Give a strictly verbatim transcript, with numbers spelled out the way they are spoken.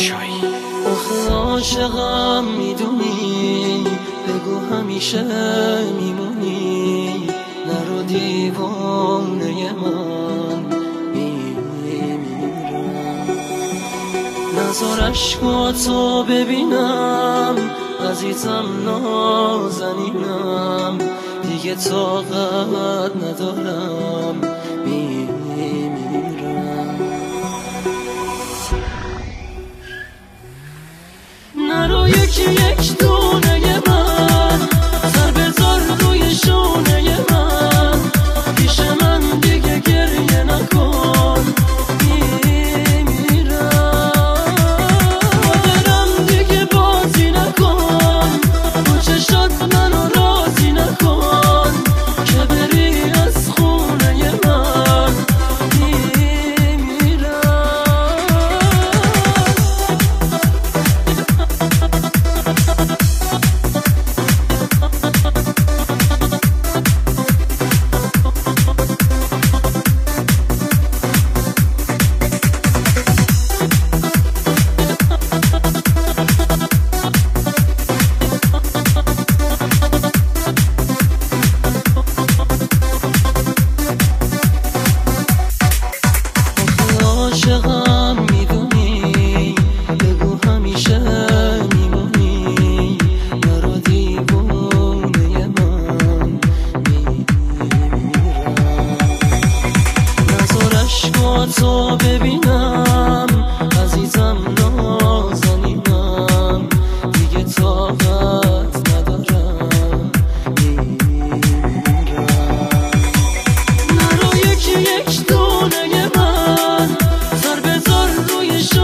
تماشایی. آخه عاشقم میدونی، بگو همیشه میمونی، نرو دیوانه من میمیرم. نذار عشقاتو ببینم عزیزم نازنینم، دیگه طاقت ندارم میمیرم. نرو یکی یک دونه من، سر بذار روی شونه من، پیش من دیگه گریه نکن میمیرم. دلم دیگه بازی نکن، تو چشات منو راضی نکن، که بری از خونه من میمیرم. عاشقم میدونی، بگو همیشه میمونی، نرو دیوونه من میمیرم. نذار عشقاتو ببینم عزیزم نازنینم، دیگه طاقت ندارم میمیرم. نرو یکی یک دونه من، سر بذار روی